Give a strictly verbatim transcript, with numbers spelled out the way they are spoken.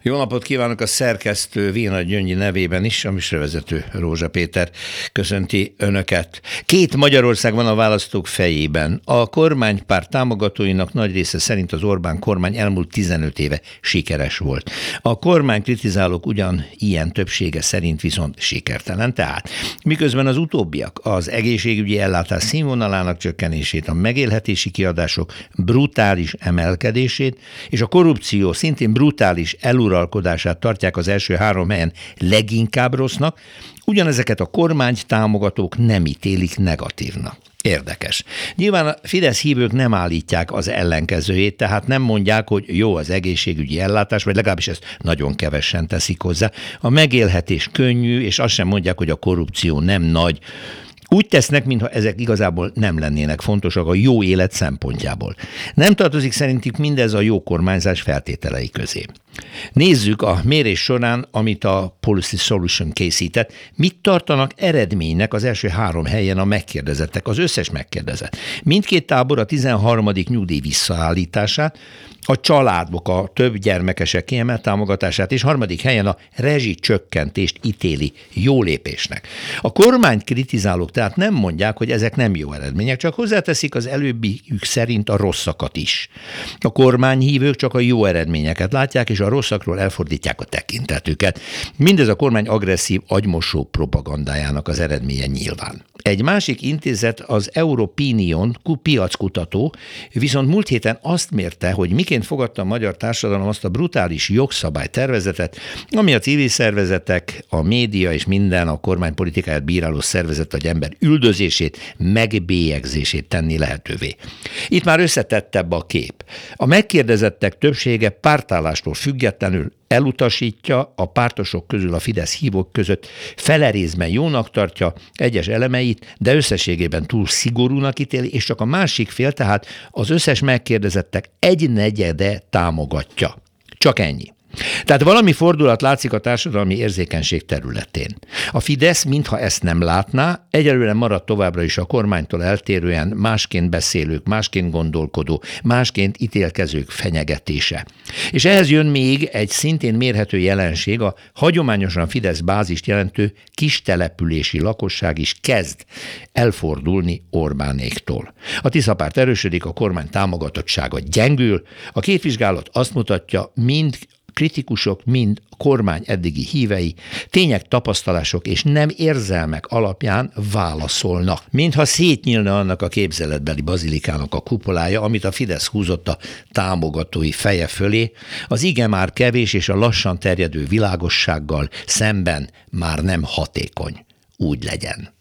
Jó napot kívánok, a szerkesztő Véna Gyöngyi nevében is, a műsorvezető Rózsa Péter köszönti önöket. Két Magyarország van a választók fejében. A kormánypárt támogatóinak nagy része szerint az Orbán kormány elmúlt tizenöt éve sikeres volt. A kormány kritizálók ugyan ilyen többsége szerint viszont sikertelen. Tehát miközben az utóbbiak az egészségügyi ellátás színvonalának csökkenését, a megélhetési kiadások brutális emelkedését és a korrupció szintén brutális eluralkodását uralkodását tartják az első három helyen leginkább rossznak, ugyanezeket a kormányt támogatók nem ítélik negatívnak. Érdekes. Nyilván a Fidesz hívők nem állítják az ellenkezőjét, tehát nem mondják, hogy jó az egészségügyi ellátás, vagy legalábbis ezt nagyon kevesen teszik hozzá. A megélhetés könnyű, és azt sem mondják, hogy a korrupció nem nagy. Úgy tesznek, mintha ezek igazából nem lennének fontosak a jó élet szempontjából. Nem tartozik szerintük mindez a jó kormányzás feltételei közé. Nézzük a mérés során, amit a Policy Solution készített, mit tartanak eredménynek az első három helyen a megkérdezettek, az összes megkérdezett. Mindkét tábor a tizenharmadik nyugdíj visszaállítását, a családok, a több gyermekesek kiemelt támogatását, és harmadik helyen a rezsicsökkentést ítéli jó lépésnek. A kormányt kritizálók tehát nem mondják, hogy ezek nem jó eredmények, csak hozzáteszik az előbbiük szerint a rosszakat is. A kormányhívők csak a jó eredményeket látják, és a rosszakról elfordítják a tekintetüket. Mindez a kormány agresszív agymosó propagandájának az eredménye nyilván. Egy másik intézet, az Europinion piackutató, viszont múlt héten azt mérte, hogy miként fogadta a magyar társadalom azt a brutális jogszabálytervezetet, ami a civil szervezetek, a média és minden a kormánypolitikáját bíráló szervezet vagy ember üldözését, megbélyegzését tenni lehetővé. Itt már összetettebb a kép. A megkérdezettek többsége pártállástól függetlenül elutasítja, a pártosok közül a Fidesz hívók között fele részben jónak tartja egyes elemeit, de összességében túl szigorúnak ítéli, és csak a másik fél, tehát az összes megkérdezettek egynegyede támogatja. Csak ennyi. Tehát valami fordulat látszik a társadalmi érzékenység területén. A Fidesz, mintha ezt nem látná, egyelőre marad továbbra is a kormánytól eltérően másként beszélők, másként gondolkodó, másként ítélkezők fenyegetése. És ehhez jön még egy szintén mérhető jelenség, a hagyományosan Fidesz bázist jelentő kistelepülési lakosság is kezd elfordulni Orbánéktól. A Tiszapárt erősödik, a kormány támogatottsága gyengül, a két vizsgálat azt mutatja, mind kritikusok, mind kormány eddigi hívei, tények, tapasztalások és nem érzelmek alapján válaszolnak. Mintha szétnyílna annak a képzeletbeli bazilikának a kupolája, amit a Fidesz húzott a támogatói feje fölé, az igen már kevés és a lassan terjedő világossággal szemben már nem hatékony. Úgy legyen.